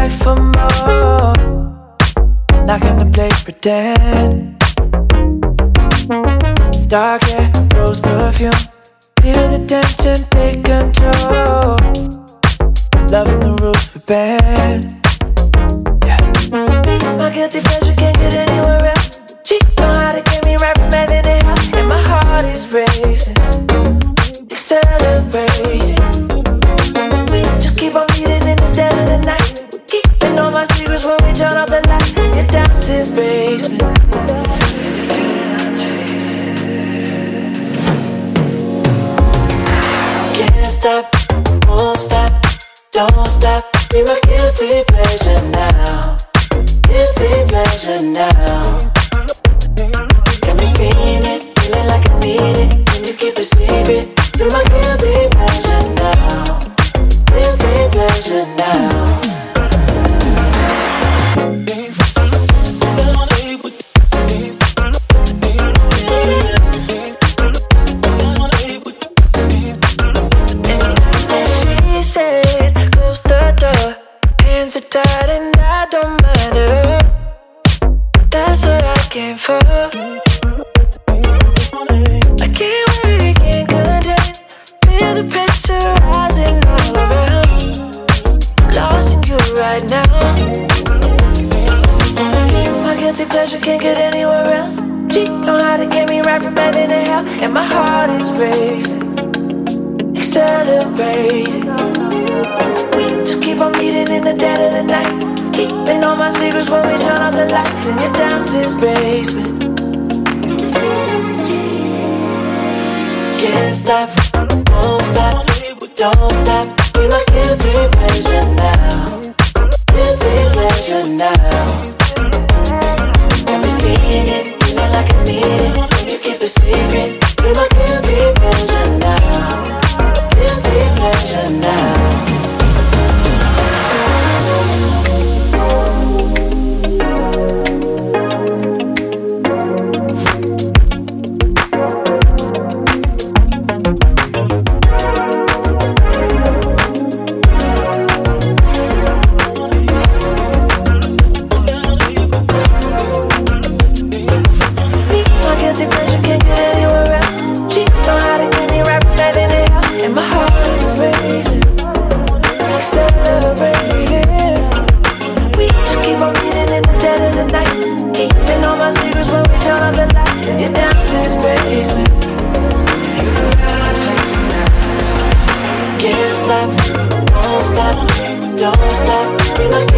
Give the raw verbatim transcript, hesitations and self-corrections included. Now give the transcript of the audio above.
back for more. Not gonna play pretend. Dark hair, rose perfume. Feel the tension, take control. Loving the rules we bend. Yeah. My guilty pleasure can't get anywhere else. She know how to get me right from heaven to hell. And my heart is racing, accelerating. We just keep on meeting in the dead of the night. Keeping all my secrets when we turn off the lights in your downstairs basement. Can't stop, won't stop, don't stop. Be my guilty pleasure now. Guilty pleasure now. Got me feeling it, feeling like I need it. When you keep it secret. Be my guilty pleasure now. Guilty pleasure now. Hands are tied and I don't mind her. That's what I came for. I can't wait, can't contain. Feel the pressure rising all around. I'm lost in you right now. My guilty pleasure can't get anywhere else. She know how to get me right from heaven to hell. And my heart is racing, accelerating. We just keep on meeting in the dead of the night. Keeping all my secrets when we turn off the lights in your downstairs basement. Can't stop, won't stop, don't stop. Be my guilty pleasure now. Guilty pleasure now. Got me feeling it, feeling like I need it. When you keep it secret. Be my guilty pleasure now. Guilty pleasure now. Can't stop, won't stop, don't stop. Be my